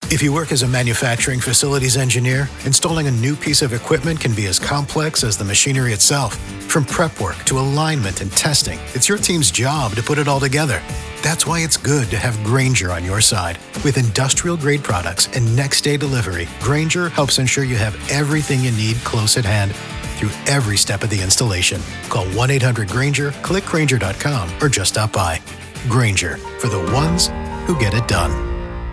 If you work as a manufacturing facilities engineer, installing a new piece of equipment can be as complex as the machinery itself. From prep work to alignment and testing, it's your team's job to put it all together. That's why it's good to have Grainger on your side. With industrial-grade products and next-day delivery, Grainger helps ensure you have everything you need close at hand through every step of the installation. Call 1-800-GRAINGER, click Grainger.com, or just stop by. Grainger, for the ones who get it done.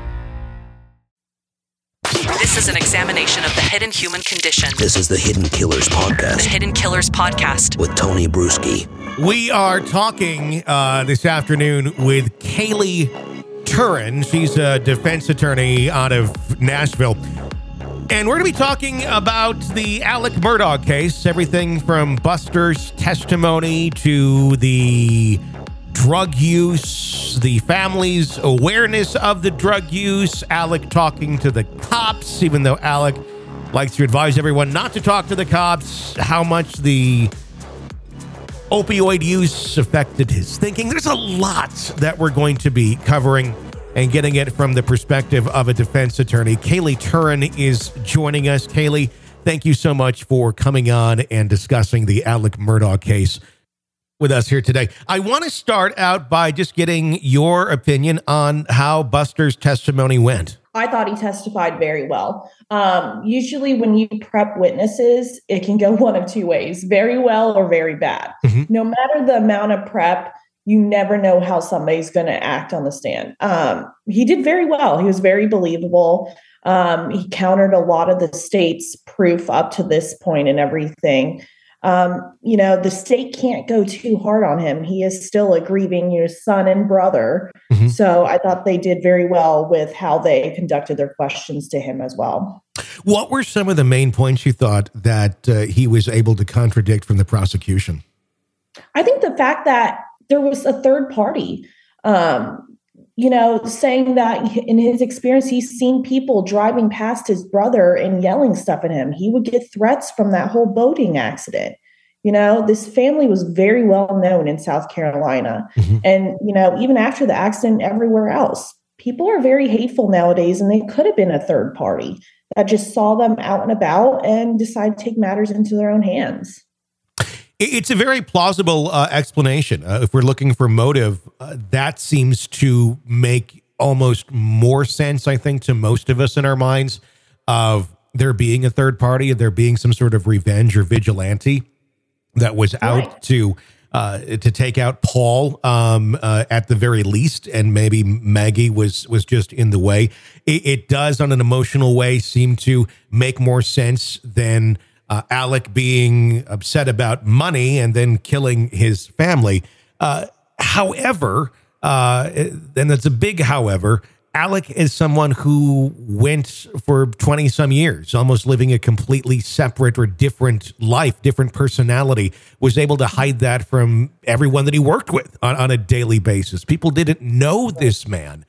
This is an examination of the hidden human condition. This is the Hidden Killers Podcast. The Hidden Killers Podcast. With Tony Bruschi. We are talking this afternoon with Kaylee Turin. She's a defense attorney out of Nashville. And we're going to be talking about the Alec Murdaugh case. Everything from Buster's testimony to the drug use, the family's awareness of the drug use, Alec talking to the cops, even though Alec likes to advise everyone not to talk to the cops, how much the opioid use affected his thinking. There's a lot that we're going to be covering and getting it from the perspective of a defense attorney. Kaylee Turin is joining us. Kaylee, thank you so much for coming on and discussing the Alec Murdaugh case with us here today. I want to start out by just getting your opinion on how Buster's testimony went. I thought he testified very well. Usually when you prep witnesses, it can go one of two ways, very well or very bad. Mm-hmm. No matter the amount of prep, you never know how somebody's going to act on the stand. He did very well. He was very believable. He countered a lot of the state's proof up to this point and everything. The state can't go too hard on him. He is still a grieving son and brother. Mm-hmm. So I thought they did very well with how they conducted their questions to him as well. What were some of the main points you thought that he was able to contradict from the prosecution? I think the fact that there was a third party, saying that in his experience, he's seen people driving past his brother and yelling stuff at him. He would get threats from that whole boating accident. This family was very well known in South Carolina. Mm-hmm. And, even after the accident everywhere else, people are very hateful nowadays, and they could have been a third party that just saw them out and about and decided to take matters into their own hands. It's a very plausible explanation. If we're looking for motive, that seems to make almost more sense, I think, to most of us in our minds, of there being a third party, of there being some sort of revenge or vigilante that was out to take out Paul at the very least, and maybe Maggie was just in the way. It does, on an emotional way, seem to make more sense than Alec being upset about money and then killing his family. However, and that's a big however, Alec is someone who went for 20 some years, almost living a completely separate or different life, different personality, was able to hide that from everyone that he worked with on a daily basis. People didn't know this man.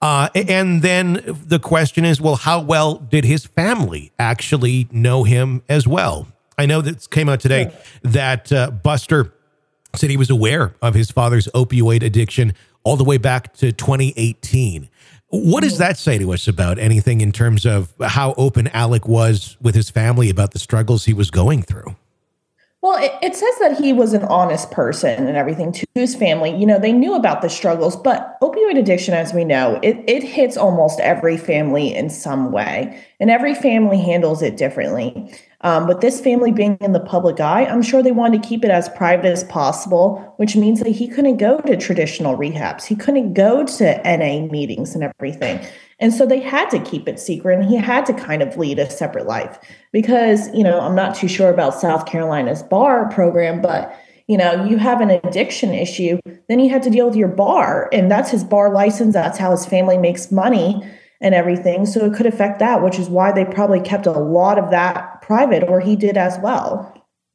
And then the question is, well, how well did his family actually know him as well? I know that came out today that Buster said he was aware of his father's opioid addiction all the way back to 2018. What does that say to us about anything in terms of how open Alec was with his family about the struggles he was going through? Well, it says that he was an honest person and everything to his family. They knew about the struggles, but opioid addiction, as we know, it hits almost every family in some way, and every family handles it differently. With this family being in the public eye, I'm sure they wanted to keep it as private as possible, which means that he couldn't go to traditional rehabs. He couldn't go to NA meetings and everything. And so they had to keep it secret, and he had to kind of lead a separate life because, I'm not too sure about South Carolina's bar program, but, you have an addiction issue, then you have to deal with your bar, and that's his bar license. That's how his family makes money and everything. So it could affect that, which is why they probably kept a lot of that private, or he did as well.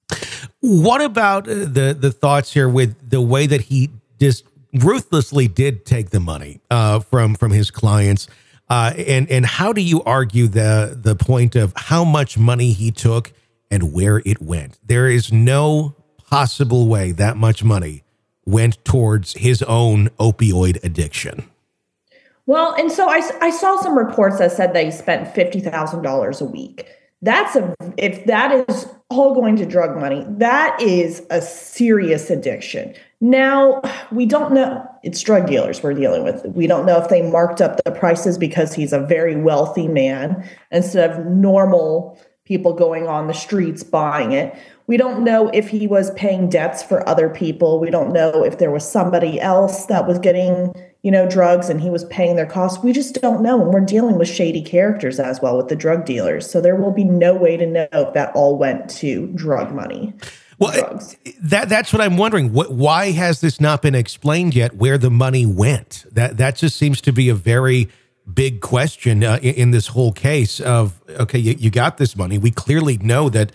What about the thoughts here with the way that he just ruthlessly did take the money from his clients? And how do you argue the point of how much money he took and where it went? There is no possible way that much money went towards his own opioid addiction. Well, and so I saw some reports that said they spent $50,000 a week. If that is all going to drug money, that is a serious addiction. Now, we don't know. It's drug dealers we're dealing with. We don't know if they marked up the prices because he's a very wealthy man instead of normal people going on the streets buying it. We don't know if he was paying debts for other people. We don't know if there was somebody else that was getting, drugs and he was paying their costs. We just don't know. And we're dealing with shady characters as well with the drug dealers. So there will be no way to know if that all went to drug money. Well, that's what I'm wondering. Why has this not been explained yet, where the money went? That just seems to be a very big question in this whole case of, okay, you got this money. We clearly know that,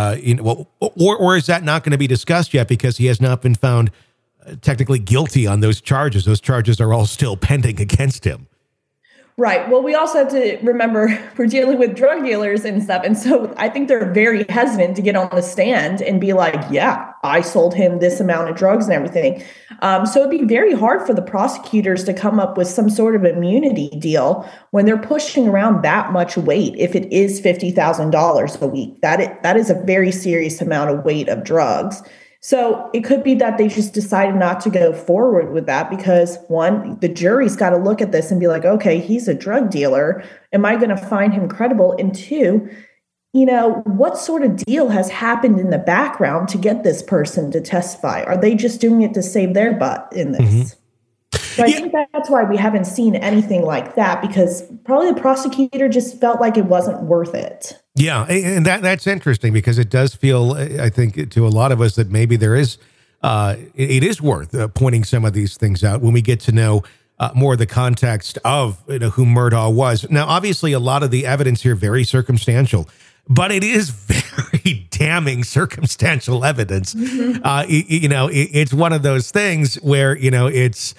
or is that not going to be discussed yet because he has not been found technically guilty on those charges? Those charges are all still pending against him. Right. Well, we also have to remember we're dealing with drug dealers and stuff. And so I think they're very hesitant to get on the stand and be like, yeah, I sold him this amount of drugs and everything. So it'd be very hard for the prosecutors to come up with some sort of immunity deal when they're pushing around that much weight. If it is $50,000 a week, that is a very serious amount of weight of drugs. So it could be that they just decided not to go forward with that because, one, the jury's got to look at this and be like, okay, he's a drug dealer. Am I going to find him credible? And two, what sort of deal has happened in the background to get this person to testify? Are they just doing it to save their butt in this? Mm-hmm. So I think that's why we haven't seen anything like that, because probably the prosecutor just felt like it wasn't worth it. Yeah, and that's interesting because it does feel, I think, to a lot of us that maybe there is, it is worth pointing some of these things out when we get to know more of the context of who Murdaugh was. Now, obviously, a lot of the evidence here very circumstantial, but it is very damning circumstantial evidence. Mm-hmm. It's one of those things where it's.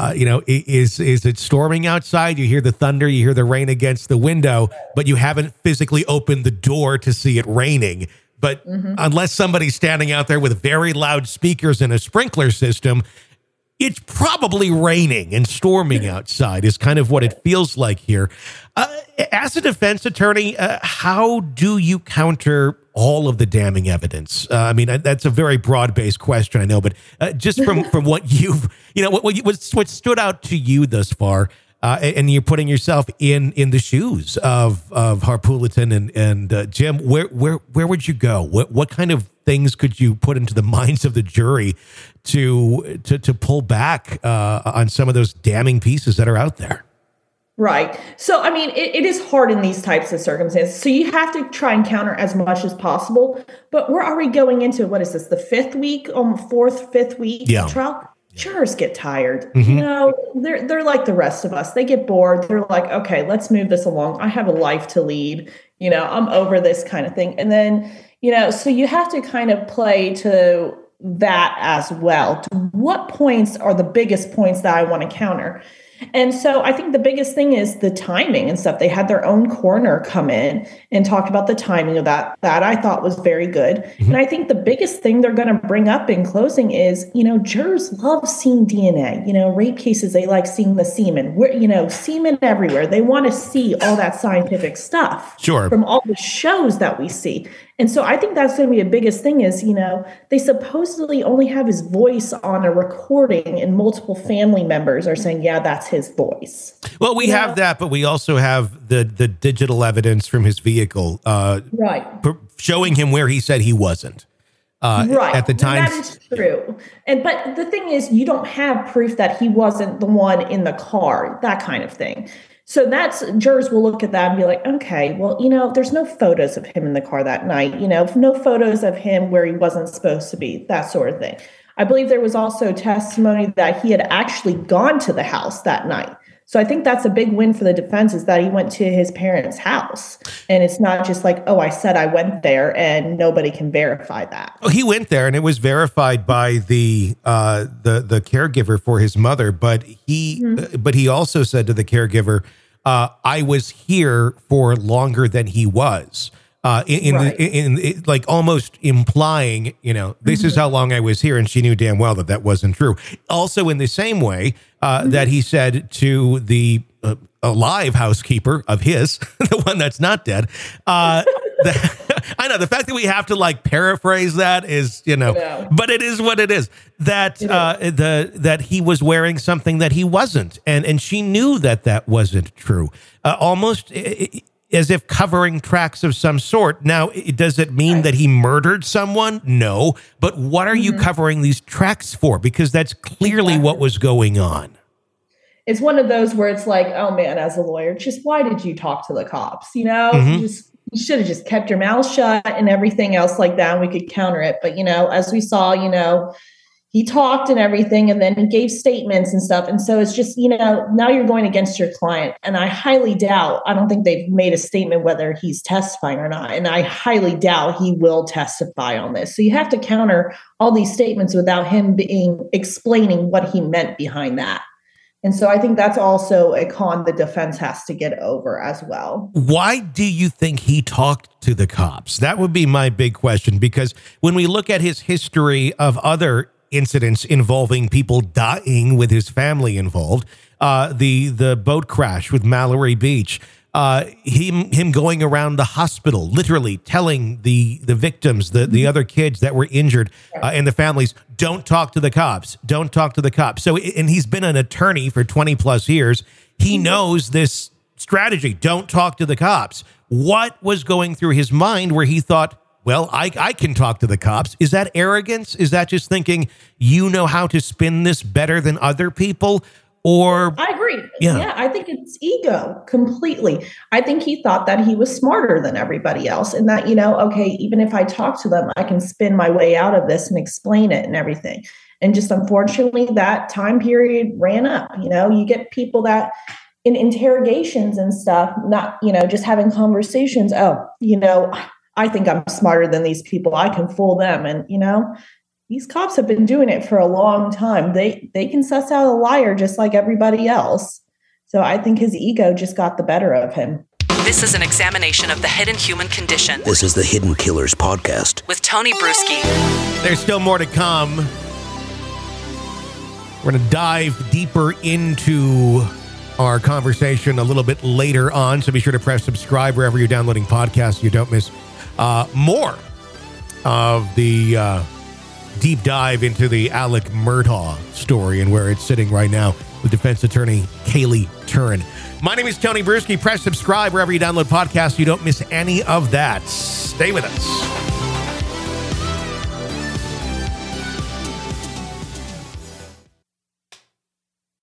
Is it storming outside? You hear the thunder, you hear the rain against the window, but you haven't physically opened the door to see it raining. But unless somebody's standing out there with very loud speakers and a sprinkler system, it's probably raining and storming outside is kind of what it feels like here. As a defense attorney, how do you counter all of the damning evidence? I mean, that's a very broad-based question, I know, but just from what you've, what stood out to you thus far, and you're putting yourself in the shoes of Harpootlian and Jim, where would you go? What kind of things could you put into the minds of the jury to pull back on some of those damning pieces that are out there? Right. So, I mean, it is hard in these types of circumstances. So you have to try and counter as much as possible. But we're already going into, what is this, the fifth week of trial? Jurors get tired. Mm-hmm. They're like the rest of us. They get bored. They're like, okay, let's move this along. I have a life to lead. I'm over this kind of thing. And then, so you have to kind of play to that as well. To what points are the biggest points that I want to counter? And so I think the biggest thing is the timing and stuff. They had their own coroner come in and talked about the timing of that. That I thought was very good. Mm-hmm. And I think the biggest thing they're going to bring up in closing is, jurors love seeing DNA. Rape cases, they like seeing the semen. Semen everywhere. They want to see all that scientific stuff from all the shows that we see. And so I think that's going to be the biggest thing is, they supposedly only have his voice on a recording and multiple family members are saying, yeah, that's his voice. Well, we have that, but we also have the digital evidence from his vehicle, showing him where he said he wasn't. At the time. That is true. But the thing is, you don't have proof that he wasn't the one in the car, that kind of thing. So jurors will look at that and be like, okay, well, there's no photos of him in the car that night, no photos of him where he wasn't supposed to be, that sort of thing. I believe there was also testimony that he had actually gone to the house that night. So I think that's a big win for the defense is that he went to his parents' house. And it's not just like, oh, I said I went there and nobody can verify that. Oh, he went there and it was verified by the caregiver for his mother. But he also said to the caregiver, I was here for longer than he was. like almost implying, this is how long I was here, and she knew damn well that wasn't true. Also, in the same way that he said to the alive housekeeper of his, the one that's not dead, I know the fact that we have to like paraphrase that is, but it is what it is. That that he was wearing something that he wasn't, and she knew that wasn't true. Almost as if covering tracks of some sort. Now, does it mean that he murdered someone? No, but what are you covering these tracks for? Because that's clearly what was going on. It's one of those where it's like, oh man, as a lawyer, just why did you talk to the cops? You should have just kept your mouth shut and everything else like that. And we could counter it. But, as we saw, he talked and everything, and then he gave statements and stuff. And so it's just, now you're going against your client. And I highly doubt, I don't think they've made a statement whether he's testifying or not. And I highly doubt he will testify on this. So you have to counter all these statements without him explaining what he meant behind that. And so I think that's also a con the defense has to get over as well. Why do you think he talked to the cops? That would be my big question, because when we look at his history of other incidents involving people dying with his family involved, the boat crash with Mallory Beach, him going around the hospital, literally telling the victims, the other kids that were injured and the families, don't talk to the cops, don't talk to the cops. So, and he's been an attorney for 20 plus years. He knows this strategy, don't talk to the cops. What was going through his mind where he thought, well, I can talk to the cops? Is that arrogance? Is that just thinking you know how to spin this better than other people? Or I agree. Yeah, I think it's ego completely. I think he thought that he was smarter than everybody else, and that, okay, even if I talk to them, I can spin my way out of this and explain it and everything. And just unfortunately, that time period ran up. You get people that in interrogations and stuff, not, just having conversations. I think I'm smarter than these people. I can fool them. And, these cops have been doing it for a long time. They can suss out a liar just like everybody else. So I think his ego just got the better of him. This is an examination of the hidden human condition. This is the Hidden Killers podcast with Tony Brueski. There's still more to come. We're going to dive deeper into our conversation a little bit later on. So be sure to press subscribe wherever you're downloading podcasts so you don't miss more of the deep dive into the Alec Murdaugh story and where it's sitting right now with defense attorney Kaylee Turin. My name is Tony Brueski. Press subscribe wherever you download podcasts so you don't miss any of that. Stay with us.